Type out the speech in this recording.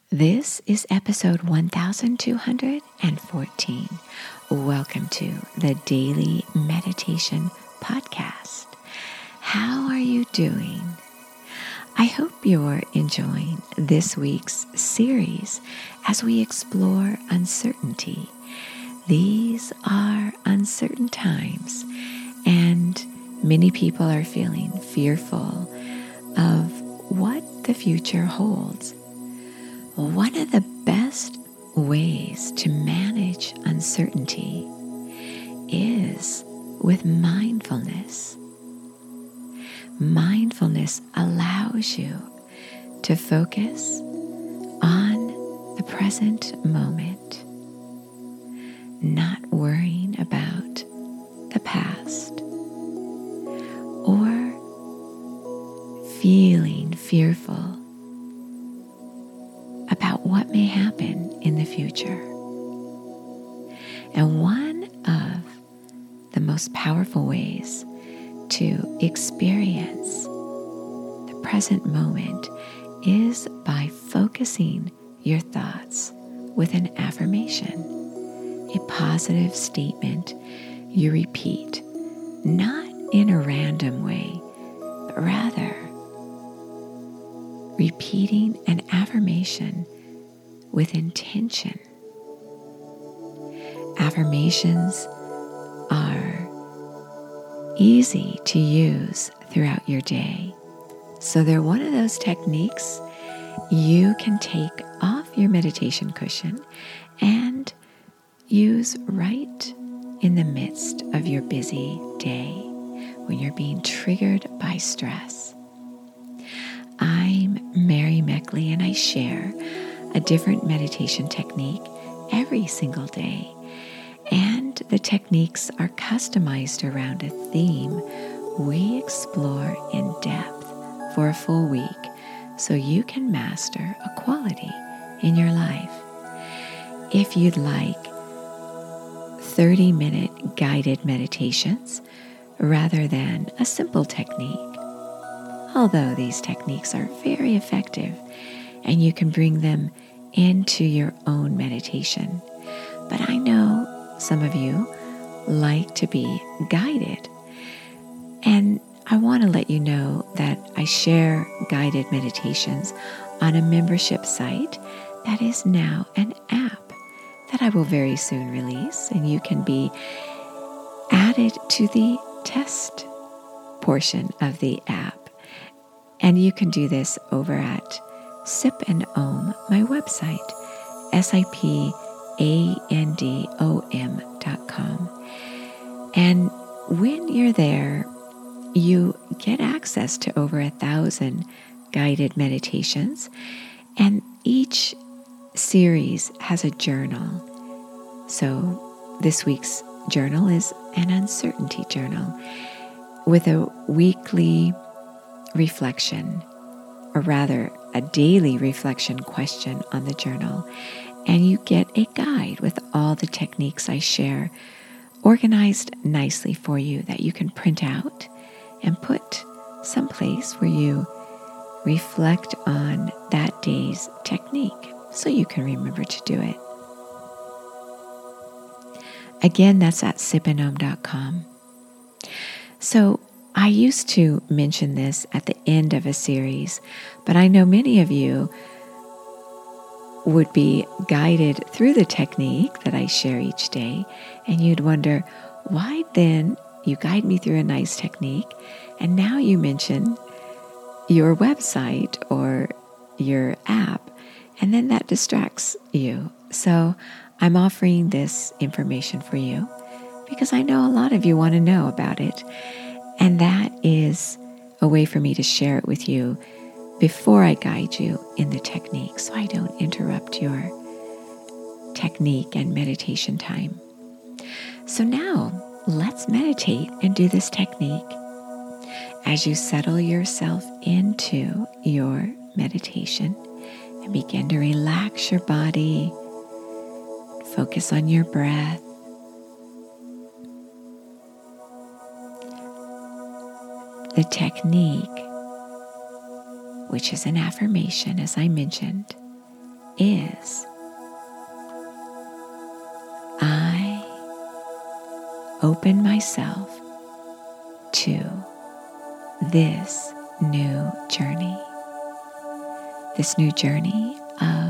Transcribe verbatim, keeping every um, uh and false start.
This is episode one thousand two hundred fourteen. Welcome to the Daily Meditation Podcast. How are you doing? I hope you're enjoying this week's series as we explore uncertainty. These are uncertain times, and many people are feeling fearful of what the future holds. One of the best ways to manage uncertainty is with mindfulness. Mindfulness allows you to focus on the present moment, not worrying about the past or feeling fearful about what may happen in the future. And one of the most powerful ways to experience the present moment is by focusing your thoughts with an affirmation, a positive statement you repeat, not in a random way, but rather repeating an affirmation with intention. Affirmations are easy to use throughout your day. So they're one of those techniques you can take off your meditation cushion and use right in the midst of your busy day when you're being triggered by stress. I'm Mary Meckley, and I share a different meditation technique every single day. And the techniques are customized around a theme we explore in depth for a full week so you can master a quality in your life. If you'd like thirty-minute guided meditations rather than a simple technique, although these techniques are very effective and you can bring them into your own meditation. But I know some of you like to be guided. And I want to let you know that I share guided meditations on a membership site that is now an app that I will very soon release, and you can be added to the test portion of the app. And you can do this over at Sip and Om, my website, S I P A N D O M dot com. And when you're there, you get access to over a thousand guided meditations, and each series has a journal. So this week's journal is an uncertainty journal with a weekly reflection, or rather a daily reflection question on the journal, and you get a guide with all the techniques I share organized nicely for you that you can print out and put someplace where you reflect on that day's technique so you can remember to do it. Again, that's at sip and om dot com. So I used to mention this at the end of a series, but I know many of you would be guided through the technique that I share each day, and you'd wonder, why then you guide me through a nice technique, and now you mention your website or your app, and then that distracts you. So I'm offering this information for you because I know a lot of you want to know about it. And that is a way for me to share it with you before I guide you in the technique, so I don't interrupt your technique and meditation time. So now let's meditate and do this technique. As you settle yourself into your meditation and begin to relax your body, focus on your breath. The technique, which is an affirmation, as I mentioned, is. I open myself to this new journey, this new journey of